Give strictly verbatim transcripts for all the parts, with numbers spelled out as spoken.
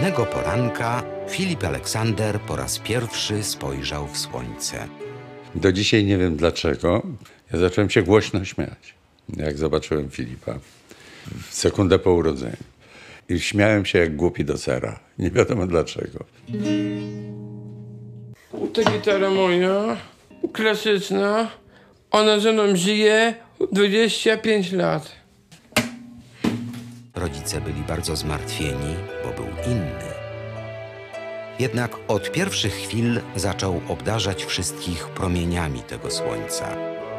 Pewnego poranka Filip Aleksander po raz pierwszy spojrzał w słońce. Do dzisiaj nie wiem dlaczego. Ja zacząłem się głośno śmiać, jak zobaczyłem Filipa w sekundę po urodzeniu. I śmiałem się jak głupi do sera. Nie wiadomo dlaczego. Ta gitara moja, klasyczna, ona ze mną żyje dwadzieścia pięć lat. Rodzice byli bardzo zmartwieni, bo był inny. Jednak od pierwszych chwil zaczął obdarzać wszystkich promieniami tego słońca.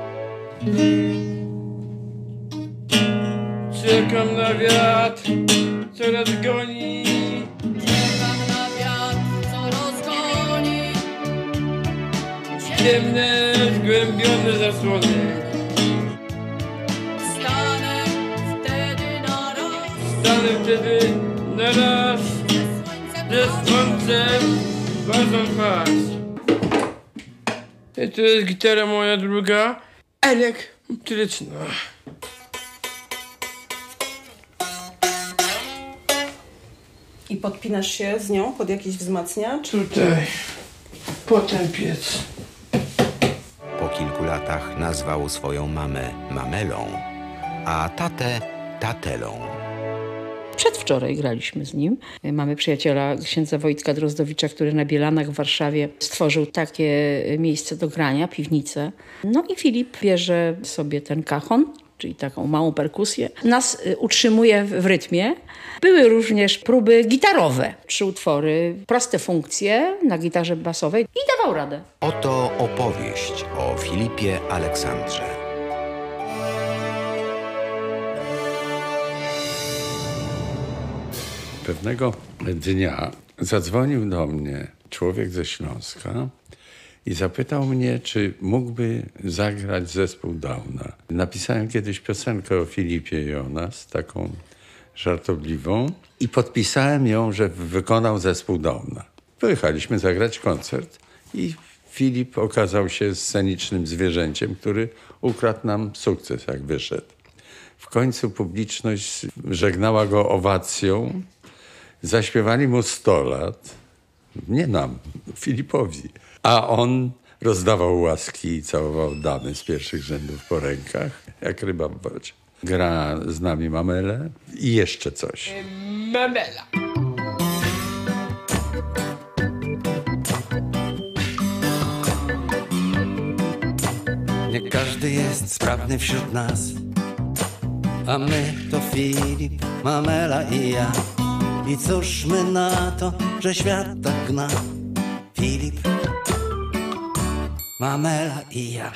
Czekam na wiatr, co rozgoni. Czekam na wiatr, co rozgoni Ciemne, zgłębione zasłony. Stanę wtedy na raz, Stanę wtedy na raz ze słońcem wazą pas. I to jest gitara moja druga, elektryczna. I podpinasz się z nią pod jakiś wzmacniacz? Tutaj, potem piec. Po kilku latach nazwał swoją mamę Mamelą, a tatę Tatelą. Przedwczoraj graliśmy z nim. Mamy przyjaciela, księdza Wojtka Drozdowicza, który na Bielanach w Warszawie stworzył takie miejsce do grania, piwnicę. No i Filip bierze sobie ten cajon, czyli taką małą perkusję. Nas utrzymuje w rytmie. Były również próby gitarowe. Trzy utwory, proste funkcje na gitarze basowej i dawał radę. Oto opowieść o Filipie Aleksandrze. Pewnego dnia zadzwonił do mnie człowiek ze Śląska i zapytał mnie, czy mógłby zagrać zespół Downa. Napisałem kiedyś piosenkę o Filipie i o nas, taką żartobliwą, i podpisałem ją, że wykonał zespół Downa. Pojechaliśmy zagrać koncert i Filip okazał się scenicznym zwierzęciem, który ukradł nam sukces, jak wyszedł. W końcu publiczność żegnała go owacją. Zaśpiewali mu sto lat, nie nam, Filipowi. A on rozdawał łaski i całował damy z pierwszych rzędów po rękach, jak ryba w wodzie. Gra z nami Mamelę i jeszcze coś. Mamela. Nie każdy jest sprawny wśród nas, a my to Filip, Mamela i ja. I cóż my na to, że świat tak gna? Filip, Mamela i ja.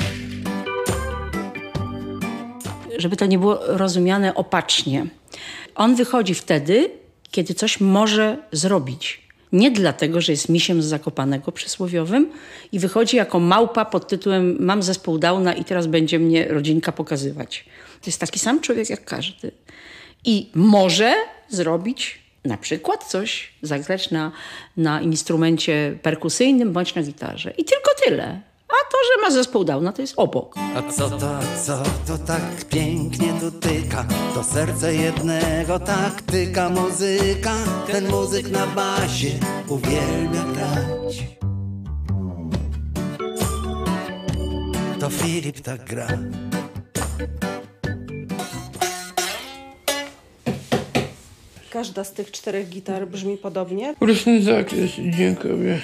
Żeby to nie było rozumiane opacznie. On wychodzi wtedy, kiedy coś może zrobić. Nie dlatego, że jest misiem z Zakopanego przysłowiowym i wychodzi jako małpa pod tytułem mam zespół Downa i teraz będzie mnie rodzinka pokazywać. To jest taki sam człowiek jak każdy. I może zrobić na przykład coś, zagrać na, na instrumencie perkusyjnym bądź na gitarze. I tylko tyle. A to, że ma zespół Downa, to jest obok. A co to, a co to tak pięknie dotyka? To serce jednego tak tyka muzyka. Ten muzyk na basie uwielbia grać. To Filip tak gra. Każda z tych czterech gitar brzmi podobnie. Różny zakres, dziękuję.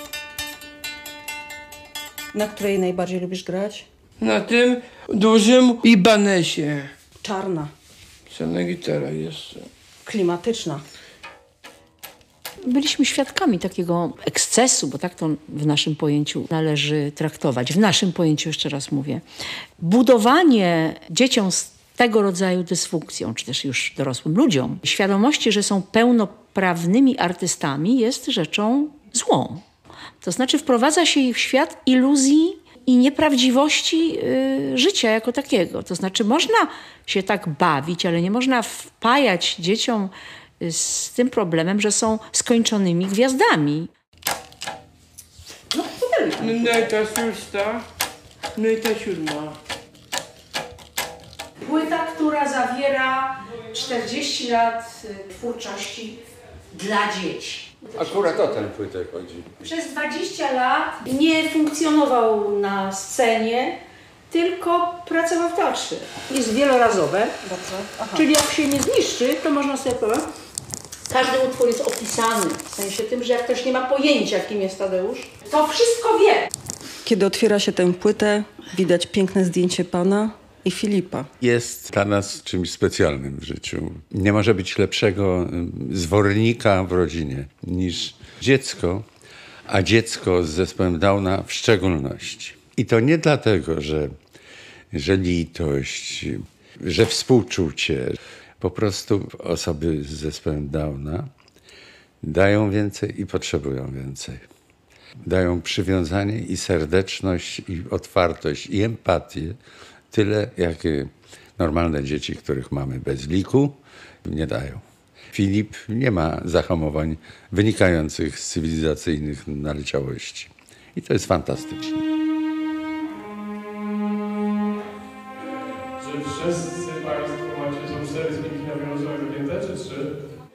Na której najbardziej lubisz grać? Na tym dużym Ibanesie. Czarna, Czarna gitara jeszcze. klimatyczna. Byliśmy świadkami takiego ekscesu, bo tak to w naszym pojęciu należy traktować. W naszym pojęciu, jeszcze raz mówię. Budowanie dzieciom z tego rodzaju dysfunkcją, czy też już dorosłym ludziom, świadomości, że są pełnoprawnymi artystami, jest rzeczą złą. To znaczy wprowadza się ich w świat iluzji i nieprawdziwości yy, życia jako takiego. To znaczy można się tak bawić, ale nie można wpajać dzieciom z tym problemem, że są skończonymi gwiazdami. No i ta szósta, no i ta siódma. Płyta, która zawiera czterdzieści lat twórczości dla dzieci. Akurat o tę płytę chodzi. Przez dwadzieścia lat nie funkcjonował na scenie, tylko pracował w teatrze. Jest wielorazowe, czyli jak się nie zniszczy, to można sobie powiedzieć, każdy utwór jest opisany, w sensie tym, że jak ktoś nie ma pojęcia, kim jest Tadeusz, to wszystko wie. Kiedy otwiera się tę płytę, widać piękne zdjęcie pana i Filipa. Jest dla nas czymś specjalnym w życiu. Nie może być lepszego zwornika w rodzinie niż dziecko, a dziecko z zespołem Downa w szczególności. I to nie dlatego, że, że litość, że współczucie. Po prostu osoby z zespołem Downa dają więcej i potrzebują więcej. Dają przywiązanie i serdeczność, i otwartość, i empatię. Tyle, jak normalne dzieci, których mamy bez liku, nie dają. Filip nie ma zahamowań wynikających z cywilizacyjnych naleciałości. I to jest fantastyczne. Czy wszyscy Państwo macie, są cztery spinki nawiązane dopięte, czy trzy?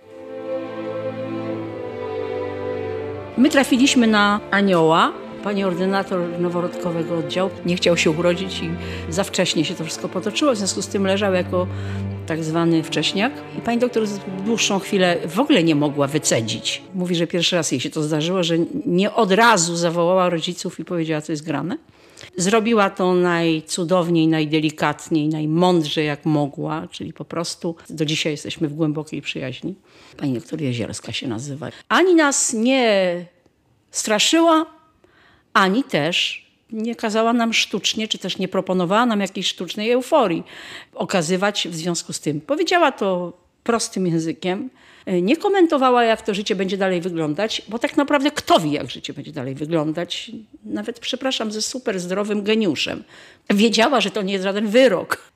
My trafiliśmy na anioła. Pani ordynator noworodkowego oddziału nie chciał się urodzić i za wcześnie się to wszystko potoczyło. W związku z tym leżał jako tak zwany wcześniak. I pani doktor dłuższą chwilę w ogóle nie mogła wycedzić. Mówi, że pierwszy raz jej się to zdarzyło, że nie od razu zawołała rodziców i powiedziała, co jest grane. Zrobiła to najcudowniej, najdelikatniej, najmądrzej jak mogła, czyli po prostu do dzisiaj jesteśmy w głębokiej przyjaźni. Pani doktor Jezielska się nazywa. Ani nas nie straszyła, ani też nie kazała nam sztucznie, czy też nie proponowała nam jakiejś sztucznej euforii okazywać w związku z tym. Powiedziała to prostym językiem, nie komentowała, jak to życie będzie dalej wyglądać, bo tak naprawdę kto wie, jak życie będzie dalej wyglądać. Nawet, przepraszam, ze super zdrowym geniuszem. Wiedziała, że to nie jest żaden wyrok.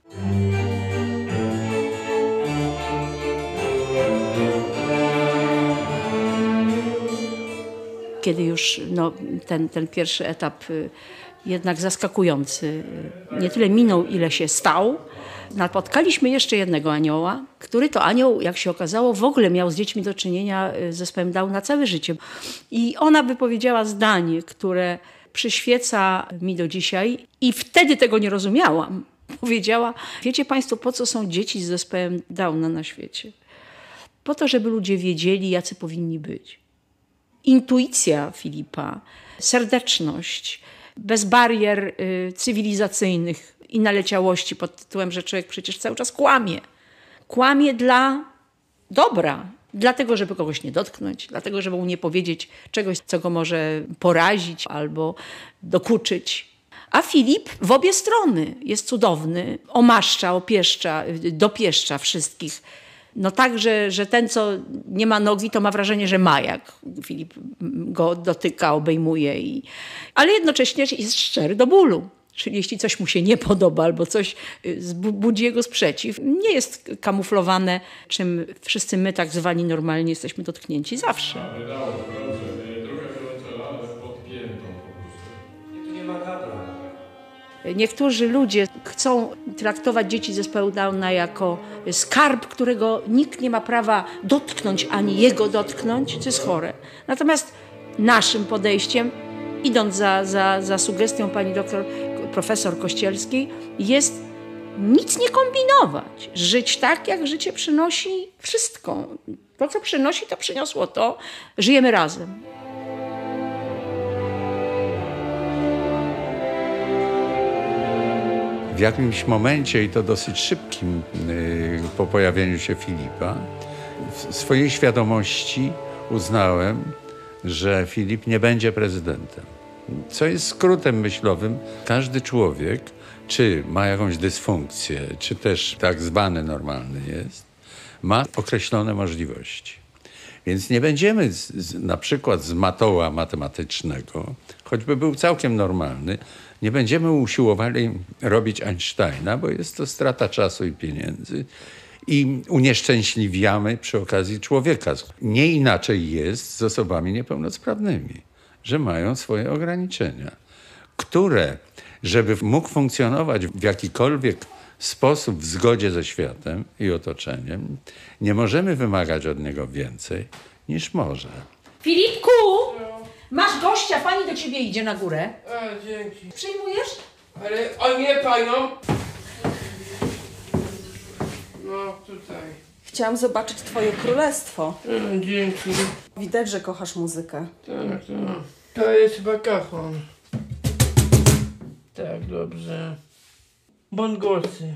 Kiedy już no, ten, ten pierwszy etap y, jednak zaskakujący y, nie tyle minął, ile się stał, napotkaliśmy jeszcze jednego anioła, który to anioł, jak się okazało, w ogóle miał z dziećmi do czynienia z zespołem Down na całe życie. I ona wypowiedziała zdanie, które przyświeca mi do dzisiaj i wtedy tego nie rozumiałam. Powiedziała, wiecie Państwo, po co są dzieci z zespołem Downa na świecie? Po to, żeby ludzie wiedzieli, jacy powinni być. Intuicja Filipa, serdeczność, bez barier y, cywilizacyjnych i naleciałości pod tytułem, że człowiek przecież cały czas kłamie. Kłamie dla dobra, dlatego, żeby kogoś nie dotknąć, dlatego, żeby mu nie powiedzieć czegoś, co go może porazić albo dokuczyć. A Filip w obie strony jest cudowny, omaszcza, opieszcza, dopieszcza wszystkich. No tak, że, że ten, co nie ma nogi, to ma wrażenie, że ma, jak Filip go dotyka, obejmuje. I... Ale jednocześnie jest szczery do bólu. Czyli jeśli coś mu się nie podoba albo coś budzi jego sprzeciw, nie jest kamuflowane, czym wszyscy my tak zwani normalnie jesteśmy dotknięci zawsze. Niektórzy ludzie chcą traktować dzieci z zespołu Downa jako skarb, którego nikt nie ma prawa dotknąć, ani jego dotknąć, co jest chore. Natomiast naszym podejściem, idąc za, za, za sugestią pani doktor, profesor Kościelskiej, jest nic nie kombinować. Żyć tak, jak życie przynosi wszystko. To, co przynosi, to przyniosło to. Żyjemy razem. W jakimś momencie, i to dosyć szybkim, yy, po pojawieniu się Filipa, w swojej świadomości uznałem, że Filip nie będzie prezydentem. Co jest skrótem myślowym. Każdy człowiek, czy ma jakąś dysfunkcję, czy też tak zwany normalny jest, ma określone możliwości. Więc nie będziemy z, z, na przykład z matoła matematycznego, choćby był całkiem normalny, nie będziemy usiłowali robić Einsteina, bo jest to strata czasu i pieniędzy. I unieszczęśliwiamy przy okazji człowieka. Nie inaczej jest z osobami niepełnosprawnymi, że mają swoje ograniczenia, które, żeby mógł funkcjonować w jakikolwiek sposób w zgodzie ze światem i otoczeniem, nie możemy wymagać od niego więcej niż może. Filipku! Masz gościa, pani do ciebie idzie na górę. A, dzięki. Przyjmujesz? Ale o nie panią. No, tutaj. Chciałam zobaczyć twoje królestwo. A, dzięki. Widać, że kochasz muzykę. Tak, tak. To jest chyba kachon. Tak, dobrze. Bongosy.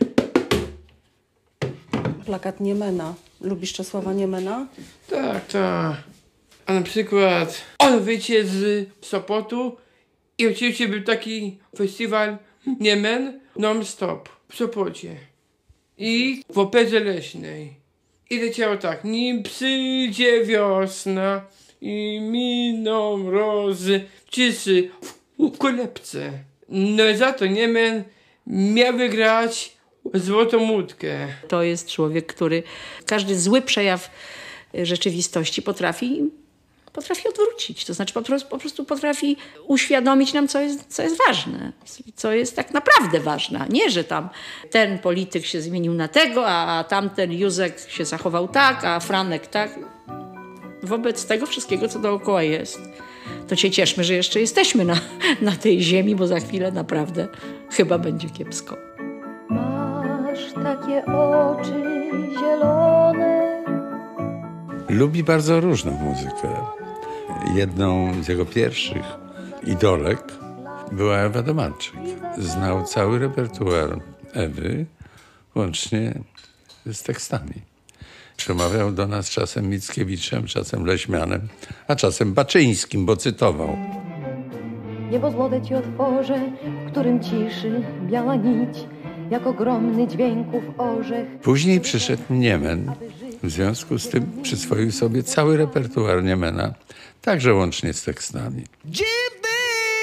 Plakat Niemena. Lubisz Czesława Niemena? Tak, tak. A na przykład on wyjdzie z Sopotu i oczywiście był taki festiwal Niemen non-stop w Sopocie. I w Operze Leśnej. I leciało tak. Nim przyjdzie wiosna i miną mrozy, ciszy w kolebce. No i za to Niemen miał wygrać złotą łódkę. To jest człowiek, który każdy zły przejaw rzeczywistości potrafi, potrafi odwrócić. To znaczy po prostu, po prostu potrafi uświadomić nam, co jest, co jest ważne, co jest tak naprawdę ważne. Nie, że tam ten polityk się zmienił na tego, a tamten Józek się zachował tak, a Franek tak. Wobec tego wszystkiego, co dookoła jest, to się cieszmy, że jeszcze jesteśmy na, na tej ziemi, bo za chwilę naprawdę chyba będzie kiepsko. Masz takie oczy zielone. Lubi bardzo różną muzykę. Jedną z jego pierwszych idolek była Ewa Domańczyk. Znał cały repertuar Ewy, łącznie z tekstami. Przemawiał do nas czasem Mickiewiczem, czasem Leśmianem, a czasem Baczyńskim, bo cytował. Niebo złote ci otworzę, w którym ciszy biała nić, jak ogromny dźwięków orzech. Później przyszedł Niemen. W związku z tym przyswoił sobie cały repertuar Niemena, także łącznie z tekstami. Dziwny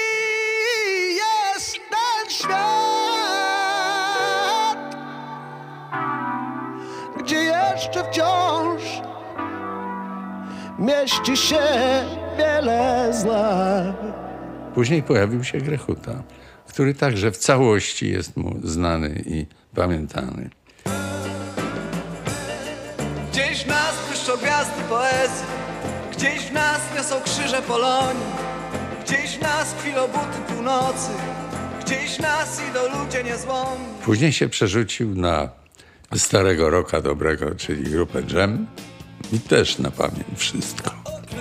jest ten świat, gdzie jeszcze wciąż mieści się wiele zła. Później pojawił się Grechuta, który także w całości jest mu znany i pamiętany. Gdzieś w nas błyszczą gwiazdy poezji, gdzieś w nas niosą krzyże Polonii, gdzieś w nas kwilą buty północy, gdzieś w nas idą ludzie niezłomni. Później się przerzucił na starego rocka dobrego, czyli grupę Dżem i też na pamięć wszystko.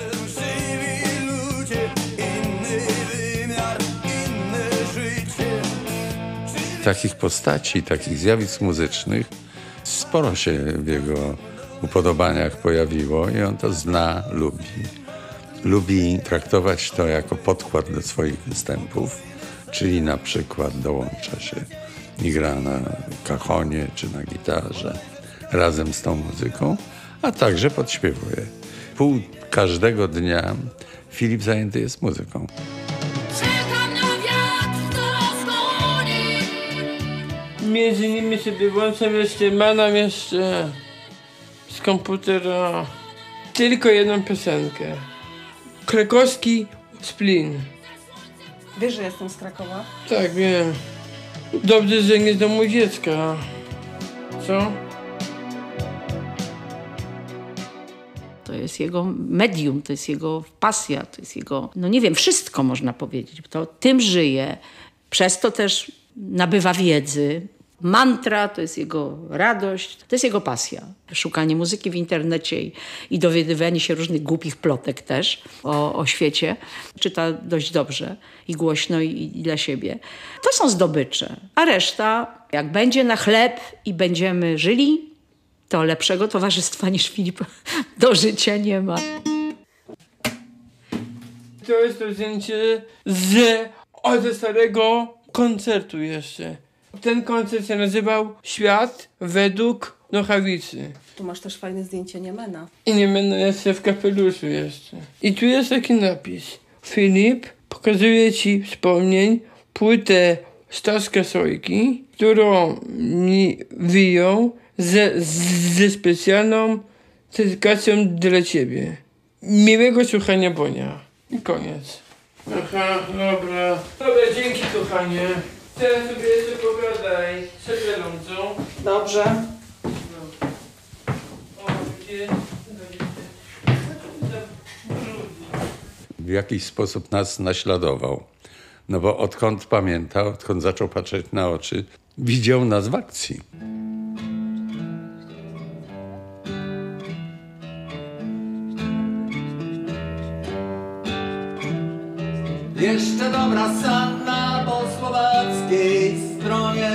Takich postaci, takich zjawisk muzycznych sporo się w jego upodobaniach pojawiło i on to zna, lubi. Lubi traktować to jako podkład do swoich występów, czyli na przykład dołącza się i gra na kachonie czy na gitarze razem z tą muzyką, a także podśpiewuje. Pół każdego dnia Filip zajęty jest muzyką. Czekam na wiatr, co rozgoni. Między nimi sobie włączam jeszcze, manam jeszcze z komputera tylko jedną piosenkę. Krakowski Splin. Wiesz, że jestem z Krakowa? Tak, wiem. Dobrze, że nie z domu dziecka. Co? To jest jego medium, to jest jego pasja, to jest jego, no nie wiem, wszystko można powiedzieć. To tym żyje, przez to też nabywa wiedzy. Mantra to jest jego radość, to jest jego pasja. Szukanie muzyki w internecie i, i dowiadywanie się różnych głupich plotek też o, o świecie. Czyta dość dobrze i głośno i, i dla siebie. To są zdobycze. A reszta, jak będzie na chleb i będziemy żyli, to lepszego towarzystwa niż Filip do życia nie ma. To jest to zdjęcie z od starego koncertu jeszcze. Ten koncert się nazywał Świat według Nochawicy. Tu masz też fajne zdjęcie Niemena. I nie będę jeszcze w kapeluszu jeszcze. I tu jest taki napis. Filip pokazuje ci wspomnień płytę Staśka Sojki, którą mi wyjął ze, ze specjalną dedykacją dla ciebie. Miłego słuchania Bonia. I koniec. Aha, dobra. Dobra, dzięki kochanie. Teraz sobie jeszcze pogadaj z Szefelą, co? Dobrze. No. O, gdzie? w jakiś sposób nas naśladował. No bo odkąd pamiętał, odkąd zaczął patrzeć na oczy, widział nas w akcji. Jeszcze dobra sanna po słowackiej stronie.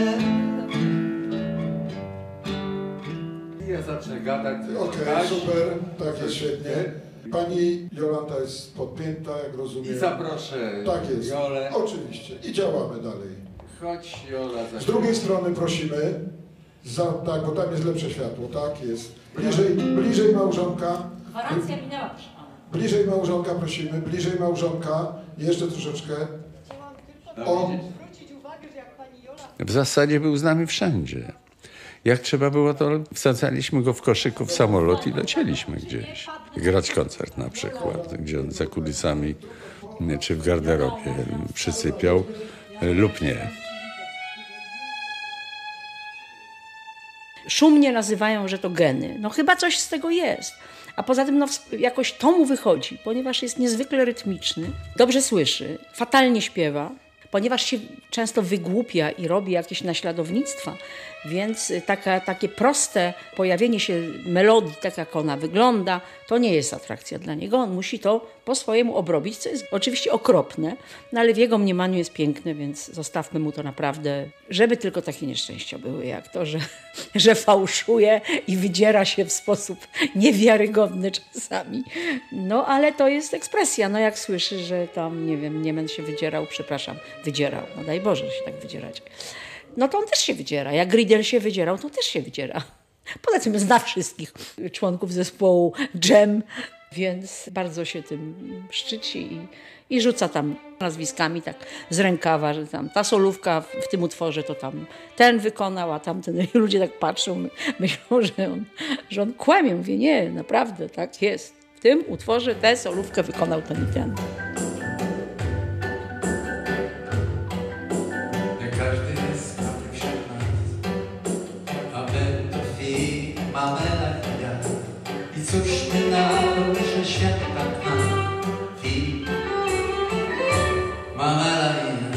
Ja zacznę gadać. Okej, okay, super, tak jest świetnie. Pani Jolanta jest podpięta, jak rozumiem. I zaproszę tak jest. Jolę. Oczywiście. I działamy dalej. Chodź, Jola. Za Z drugiej strony prosimy, za, tak, bo tam jest lepsze światło, tak jest. Bliżej, bliżej małżonka. Gwarancja minęła, proszę pana. Bliżej małżonka prosimy, bliżej małżonka. Jeszcze troszeczkę. O. W zasadzie był z nami wszędzie. Jak trzeba było, to wsadzaliśmy go w koszyku w samolot i lecieliśmy gdzieś. Grać koncert na przykład, gdzie on za kulisami czy w garderobie przysypiał lub nie. Szumnie nazywają, że to geny. No chyba coś z tego jest. A poza tym no, jakoś to mu wychodzi, ponieważ jest niezwykle rytmiczny, dobrze słyszy, fatalnie śpiewa, ponieważ się często wygłupia i robi jakieś naśladownictwa, więc taka, takie proste pojawienie się melodii, tak jak ona wygląda, to nie jest atrakcja dla niego. On musi to po swojemu obrobić, co jest oczywiście okropne, no ale w jego mniemaniu jest piękne, więc zostawmy mu to naprawdę, żeby tylko takie nieszczęścia były, jak to, że, że fałszuje i wydziera się w sposób niewiarygodny czasami. No ale to jest ekspresja, no jak słyszy, że tam, nie wiem, Niemen się wydzierał, przepraszam, wydzierał, no daj Boże się tak wydzierać. No to on też się wydziera. Jak Gridel się wydzierał, to też się wydziera. Poza tym zna wszystkich członków zespołu Dżem, więc bardzo się tym szczyci i, i rzuca tam nazwiskami tak z rękawa, że tam ta solówka w, w tym utworze to tam ten wykonał, a tamten. I ludzie tak patrzą, myślą, że on, że on kłamie. Mówię, nie, naprawdę tak jest. W tym utworze tę solówkę wykonał ten i ten. Mamela i ja. I cóż my na że świat tak nam i Mamela i ja.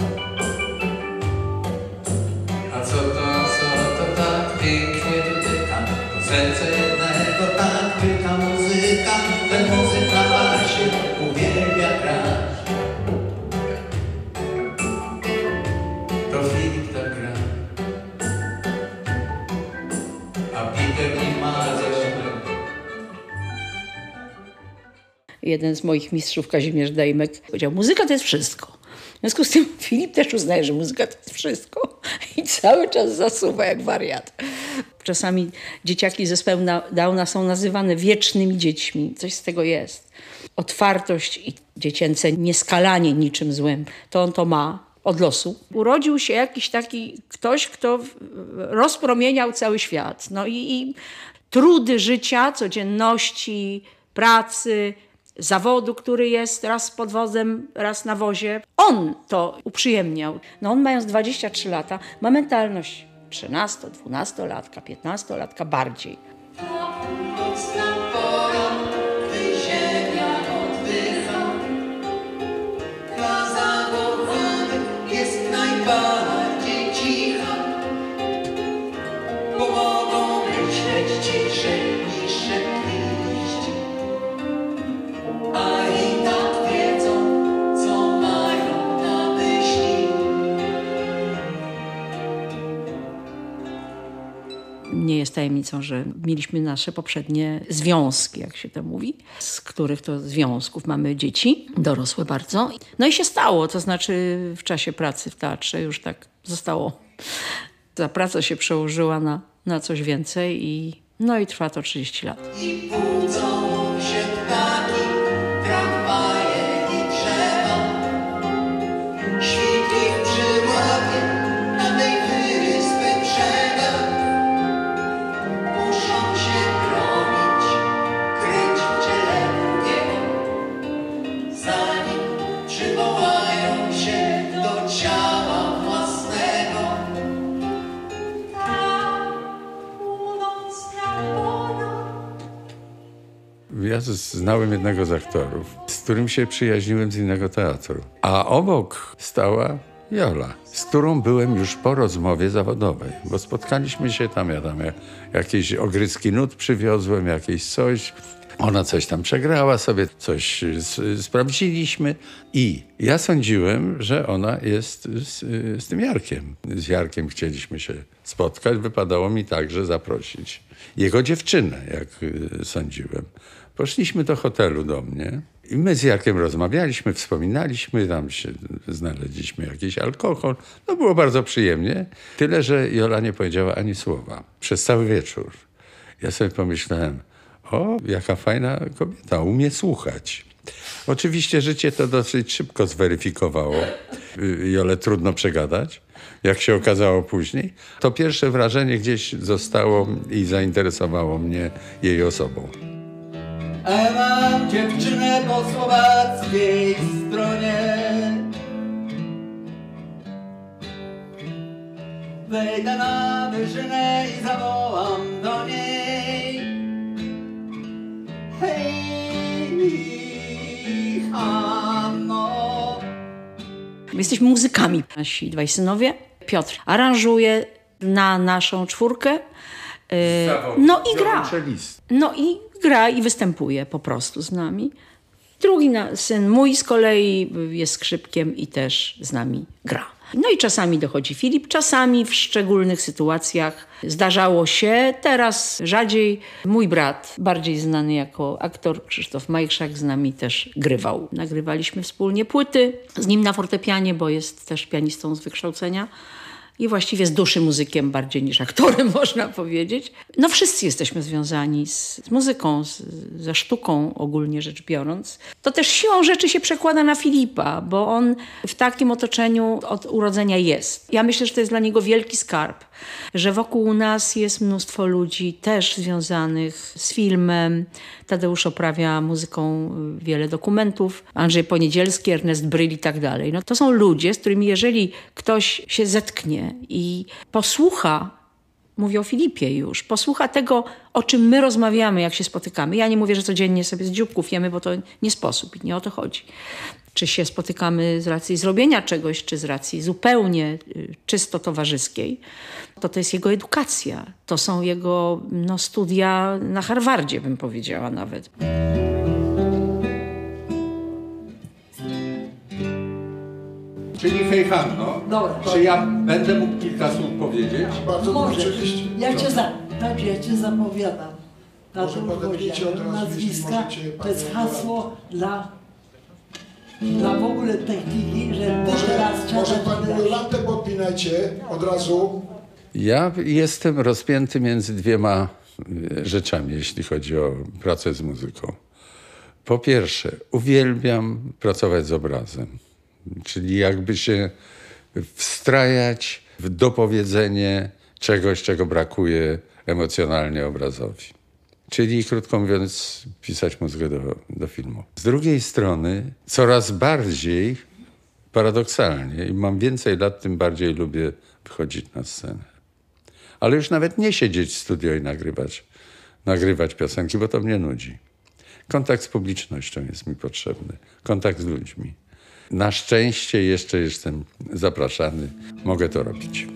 A co to, co to tak pięknie dotyka? To serce jednego tak pyta muzyka. Ten muzyk na basie uwielbia grać. To Filip tak gra. Jeden z moich mistrzów, Kazimierz Dejmek, powiedział, muzyka to jest wszystko. W związku z tym Filip też uznaje, że muzyka to jest wszystko i cały czas zasuwa jak wariat. Czasami dzieciaki z zespołu Downa są nazywane wiecznymi dziećmi. Coś z tego jest. Otwartość i dziecięce nieskalanie niczym złym, to on to ma od losu. Urodził się jakiś taki ktoś, kto rozpromieniał cały świat. No i, i trudy życia, codzienności, pracy, zawodu, który jest raz pod wozem, raz na wozie. On to uprzyjemniał. No on mając dwadzieścia trzy lata ma mentalność trzynasto, dwunastolatka, piętnastolatka bardziej. Bardziej cicha, bo mogą myśleć ciszej niż szeptliść, a i tak wiedzą, co mają na myśli. Nie jest tajemnicą, że mieliśmy nasze poprzednie związki, jak się to mówi, z których to związków mamy dzieci, dorosłe bardzo. No i się stało, to znaczy w czasie pracy w teatrze już tak zostało. Ta praca się przełożyła na, na coś więcej i no i trwa to trzydzieści lat. I budzą się ptaki, tramwaje i drzewa, świt ich przyłapie na tej wyspy brzega. Muszą się bronić, kryć w ciele drugiego, zanim przywołają się do ciała własnego. Tam, płynąc nad wodą. Ja znałem jednego z aktorów. którym się przyjaźniłem z innego teatru. A obok stała Jola, z którą byłem już po rozmowie zawodowej, bo spotkaliśmy się tam, ja tam jakieś ogryzki nut przywiozłem, jakieś coś. Ona coś tam przegrała sobie, coś sprawdziliśmy i ja sądziłem, że ona jest z, z tym Jarkiem. Z Jarkiem chcieliśmy się spotkać, wypadało mi także zaprosić jego dziewczynę, jak sądziłem. Poszliśmy do hotelu do mnie i my z Jarkiem rozmawialiśmy, wspominaliśmy, tam się znaleźliśmy jakiś alkohol. No było bardzo przyjemnie, tyle że Jola nie powiedziała ani słowa przez cały wieczór. Ja sobie pomyślałem, o, jaka fajna kobieta, umie słuchać. Oczywiście życie to dosyć szybko zweryfikowało. Jolę trudno przegadać, jak się okazało później. To pierwsze wrażenie gdzieś zostało i zainteresowało mnie jej osobą. A mam dziewczynę po słowackiej stronie. Wejdę na wyżynę i zawołam do niej. Hej, Hanno. My jesteśmy muzykami. Nasi dwaj synowie. Piotr aranżuje na naszą czwórkę. Yy, no i gra. No i gra i występuje po prostu z nami. Drugi na, syn mój z kolei jest skrzypkiem i też z nami gra. No i czasami dochodzi Filip, czasami w szczególnych sytuacjach zdarzało się, teraz rzadziej. Mój brat, bardziej znany jako aktor, Krzysztof Majchrzak, z nami też grywał. Nagrywaliśmy wspólnie płyty z nim na fortepianie, bo jest też pianistą z wykształcenia. I właściwie z duszy muzykiem bardziej niż aktorem, można powiedzieć. No wszyscy jesteśmy związani z, z muzyką, z, ze sztuką ogólnie rzecz biorąc. To też siłą rzeczy się przekłada na Filipa, bo on w takim otoczeniu od urodzenia jest. Ja myślę, że to jest dla niego wielki skarb, że wokół nas jest mnóstwo ludzi też związanych z filmem. Tadeusz oprawia muzyką wiele dokumentów, Andrzej Poniedzielski, Ernest Bryl i tak dalej. No to są ludzie, z którymi jeżeli ktoś się zetknie i posłucha, mówię o Filipie już, posłucha tego, o czym my rozmawiamy, jak się spotykamy. Ja nie mówię, że codziennie sobie z dzióbków jemy, bo to nie sposób i nie o to chodzi. Czy się spotykamy z racji zrobienia czegoś, czy z racji zupełnie czysto towarzyskiej, to to jest jego edukacja. To są jego no, studia na Harvardzie, bym powiedziała nawet. Czyli hej Hanno, Dobra. czy ja będę mógł kilka słów powiedzieć? Bardzo Możesz. oczywiście. Ja cię, za, dobrze, ja cię zapowiadam. Może podepnijcie od razu, nazwiska, jeśli możecie, to jest panie hasło dla, dla w ogóle techniki, że ty Może, teraz może trzeba panią Jolantę podpinajcie od razu. Ja jestem rozpięty między dwiema rzeczami, jeśli chodzi o pracę z muzyką. Po pierwsze, uwielbiam pracować z obrazem, czyli jakby się wstrajać w dopowiedzenie czegoś, czego brakuje emocjonalnie obrazowi. Czyli, krótko mówiąc, pisać muzykę do, do filmu. Z drugiej strony, coraz bardziej, paradoksalnie, im mam więcej lat, tym bardziej lubię wychodzić na scenę. Ale już nawet nie siedzieć w studio i nagrywać, nagrywać piosenki, bo to mnie nudzi. Kontakt z publicznością jest mi potrzebny. Kontakt z ludźmi. Na szczęście jeszcze jestem zapraszany. Mogę to robić.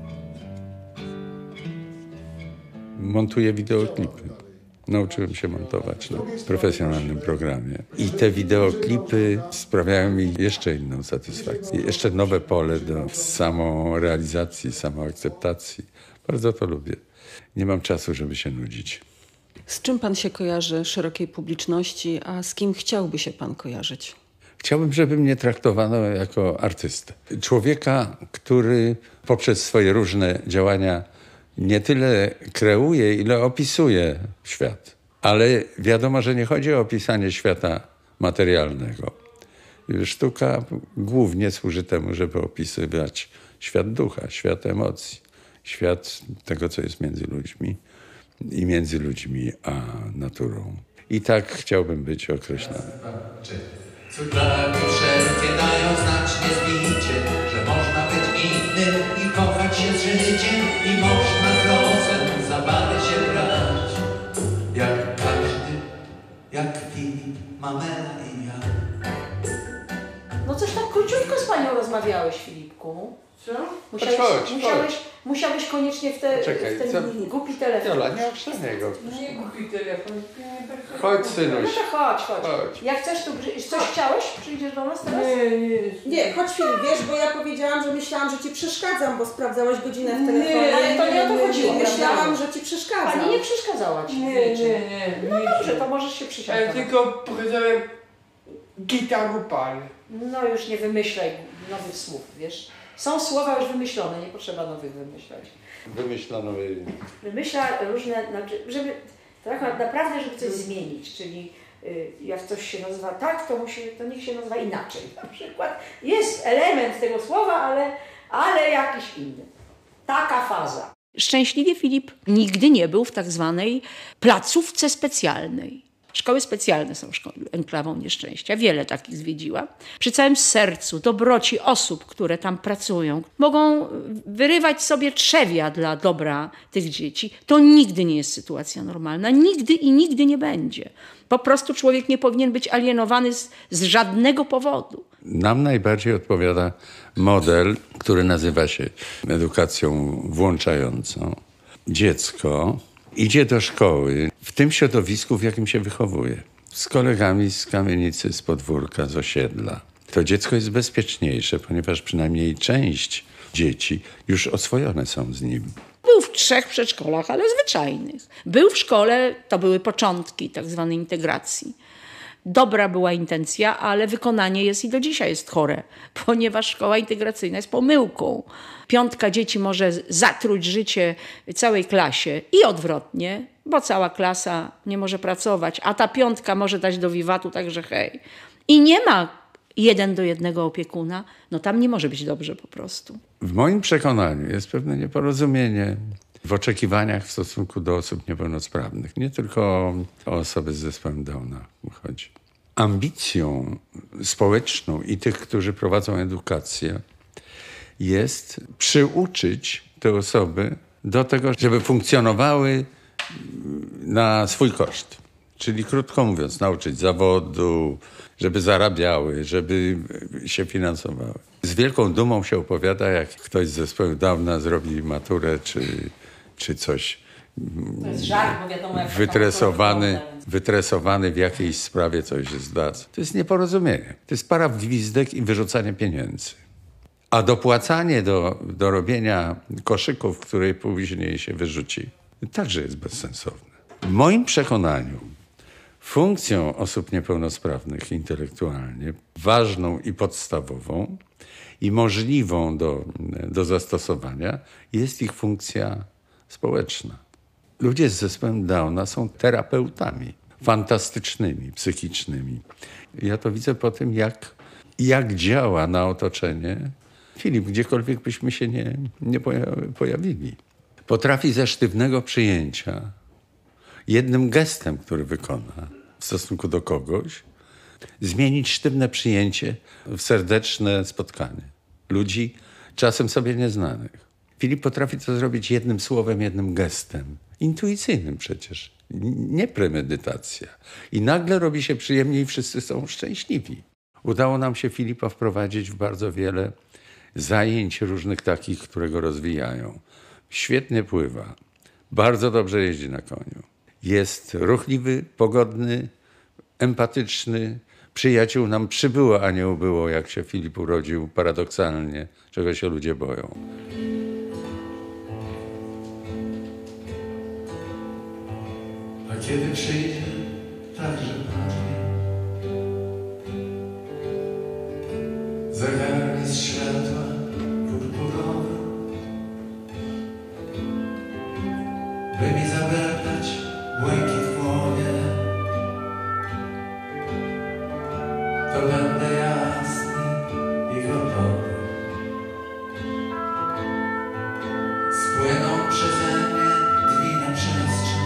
Montuję wideoklipy. Nauczyłem się montować na profesjonalnym programie. I te wideoklipy sprawiają mi jeszcze inną satysfakcję. Jeszcze nowe pole do samorealizacji, samoakceptacji. Bardzo to lubię. Nie mam czasu, żeby się nudzić. Z czym pan się kojarzy szerokiej publiczności, a z kim chciałby się pan kojarzyć? Chciałbym, żeby mnie traktowano jako artystę. Człowieka, który poprzez swoje różne działania nie tyle kreuje, ile opisuje świat. Ale wiadomo, że nie chodzi o opisanie świata materialnego. Sztuka głównie służy temu, żeby opisywać świat ducha, świat emocji, świat tego, co jest między ludźmi i między ludźmi a naturą. I tak chciałbym być określony. Cudraki wszelkie dają znacznie zbicie, że można być innym i kochać się z życiem i można z losem za parę się brać. Jak każdy, jak Filip, Mamela i ja. z panią rozmawiałeś, Filipku? Co? Musiałeś, Chodź, musiałeś, chodź. musiałeś koniecznie w, te, Czekaj, w ten co? głupi telefon. Jola, nie obszczędzaj go. Nie głupi telefon. Chodź, synuś. No to chodź, chodź. Chodź. Jak chcesz, tu grzy- coś chciałeś? Przyjdziesz do nas teraz? Nie, nie. Nie, chodź Filip, wiesz, bo ja powiedziałam, że myślałam, że ci przeszkadzam, bo sprawdzałaś godzinę w telefonie. Nie, ale to nie o to chodziło. Myślałam, że ci przeszkadzam. Pani nie przeszkadzała ci. Nie, nie, nie. No dobrze, to możesz się przysiąść. Ale tylko powiedziałem gitaru pal. No już nie wymyślaj nowych słów, wiesz. Są słowa już wymyślone, nie potrzeba nowych wymyślać. Wymyślano... Wymyśla różne, znaczy, żeby tak naprawdę, żeby coś zmienić, czyli y, jak coś się nazywa tak, to, musi, to niech się nazywa inaczej. Na przykład jest element tego słowa, ale, ale jakiś inny. Taka faza. Szczęśliwie Filip nigdy nie był w tak zwanej placówce specjalnej. Szkoły specjalne są szkoły, enklawą nieszczęścia. Wiele takich zwiedziła. Przy całym sercu, dobroci osób, które tam pracują, mogą wyrywać sobie trzewia dla dobra tych dzieci. To nigdy nie jest sytuacja normalna. Nigdy i nigdy nie będzie. Po prostu człowiek nie powinien być alienowany z, z żadnego powodu. Nam najbardziej odpowiada model, który nazywa się edukacją włączającą. Dziecko idzie do szkoły w tym środowisku, w jakim się wychowuje. Z kolegami z kamienicy, z podwórka, z osiedla. To dziecko jest bezpieczniejsze, ponieważ przynajmniej część dzieci już oswojone są z nim. Był w trzech przedszkolach, ale zwyczajnych. Był w szkole, to były początki tak zwanej integracji. Dobra była intencja, ale wykonanie jest i do dzisiaj jest chore, ponieważ szkoła integracyjna jest pomyłką. Piątka dzieci może zatruć życie całej klasie i odwrotnie, bo cała klasa nie może pracować, a ta piątka może dać do wiwatu, także hej. I nie ma jeden do jednego opiekuna, no tam nie może być dobrze po prostu. W moim przekonaniu jest pewne nieporozumienie w oczekiwaniach w stosunku do osób niepełnosprawnych. Nie tylko o osoby z zespołem Downa chodzi. Ambicją społeczną i tych, którzy prowadzą edukację, jest przyuczyć te osoby do tego, żeby funkcjonowały na swój koszt. Czyli krótko mówiąc, nauczyć zawodu, żeby zarabiały, żeby się finansowały. Z wielką dumą się opowiada, jak ktoś z zespołu Downa zrobi maturę czy, czy coś. To jest żart, bo wiadomo, jak wytresowany, wytresowany w jakiejś sprawie coś się zdarza. To jest nieporozumienie. To jest para w gwizdek i wyrzucanie pieniędzy. A dopłacanie do, do robienia koszyków, które później się wyrzuci, także jest bezsensowne. W moim przekonaniu funkcją osób niepełnosprawnych intelektualnie, ważną i podstawową i możliwą do, do zastosowania, jest ich funkcja społeczna. Ludzie z zespołem Downa są terapeutami fantastycznymi, psychicznymi. Ja to widzę po tym, jak, jak działa na otoczenie Filip, gdziekolwiek byśmy się nie, nie pojawili. Potrafi ze sztywnego przyjęcia jednym gestem, który wykona w stosunku do kogoś, zmienić sztywne przyjęcie w serdeczne spotkanie ludzi czasem sobie nieznanych. Filip potrafi to zrobić jednym słowem, jednym gestem. Intuicyjnym przecież. Nie premedytacja. I nagle robi się przyjemnie i wszyscy są szczęśliwi. Udało nam się Filipa wprowadzić w bardzo wiele zajęć różnych takich, które go rozwijają. Świetnie pływa. Bardzo dobrze jeździ na koniu. Jest ruchliwy, pogodny, empatyczny. Przyjaciół nam przybyło, a nie ubyło, jak się Filip urodził paradoksalnie, czego się ludzie boją. A kiedy przyjdzie także Pan, zegarek z światła purpurowe, by mi zawiertać błękit w głowie, to będę jasny i gotowy. Spłyną przeze mnie dni na przestrzeń,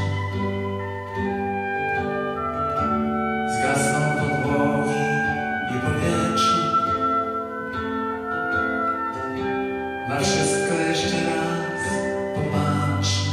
zgasną podłogi i powietrze. Na wszystko jeszcze raz popatrzę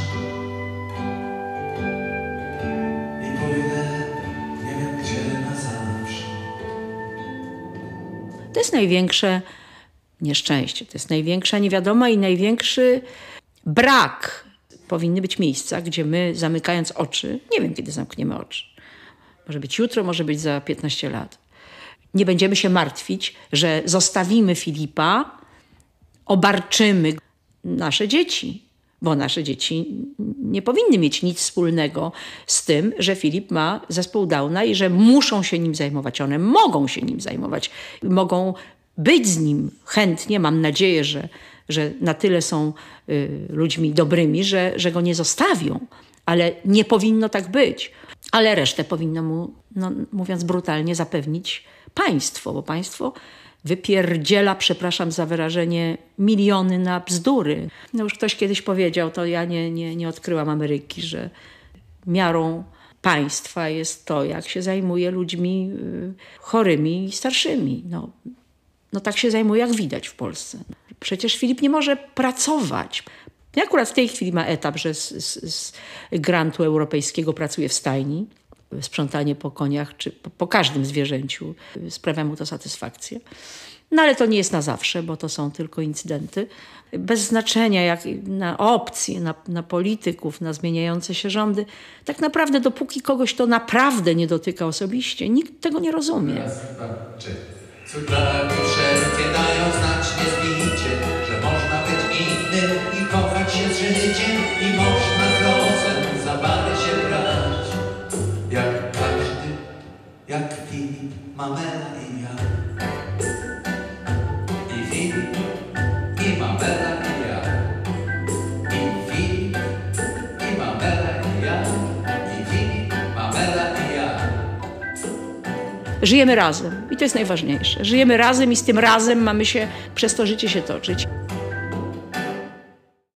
i pójdę nie wiem gdzie na zawsze. To jest największe nieszczęście. To jest największa niewiadoma i największy brak. Powinny być miejsca, gdzie my, zamykając oczy, nie wiem, kiedy zamkniemy oczy, może być jutro, może być za piętnaście lat, nie będziemy się martwić, że zostawimy Filipa, obarczymy nasze dzieci, bo nasze dzieci nie powinny mieć nic wspólnego z tym, że Filip ma zespół Downa i że muszą się nim zajmować. One mogą się nim zajmować, mogą być z nim chętnie. Mam nadzieję, że, że na tyle są y, ludźmi dobrymi, że, że go nie zostawią, ale nie powinno tak być. Ale resztę powinno mu, no, mówiąc brutalnie, zapewnić państwo, bo państwo wypierdziela, przepraszam za wyrażenie, miliony na bzdury. No już ktoś kiedyś powiedział, to ja nie, nie, nie odkryłam Ameryki, że miarą państwa jest to, jak się zajmuje ludźmi chorymi i starszymi. No, no tak się zajmuje, jak widać w Polsce. Przecież Filip nie może pracować. Akurat w tej chwili ma etap, że z, z, z grantu europejskiego pracuje w stajni. Sprzątanie po koniach, czy po, po każdym zwierzęciu sprawia mu to satysfakcję. No ale to nie jest na zawsze, bo to są tylko incydenty. Bez znaczenia jak na opcje, na, na polityków, na zmieniające się rządy. Tak naprawdę dopóki kogoś to naprawdę nie dotyka osobiście, nikt tego nie rozumie. Raz, dwa, trzy. Cuglaki wszelkie dają znacznie zbicie, że można być innym i kochać się z życiem i można flosem za bary się brać. Jak każdy, jak Filip, Mamela i ja. I Filip, i Mamela i ja. I Filip, i Mamela i ja. I Filip, Mamela i ja. Żyjemy razem i to jest najważniejsze. Żyjemy razem i z tym razem mamy się przez to życie się toczyć.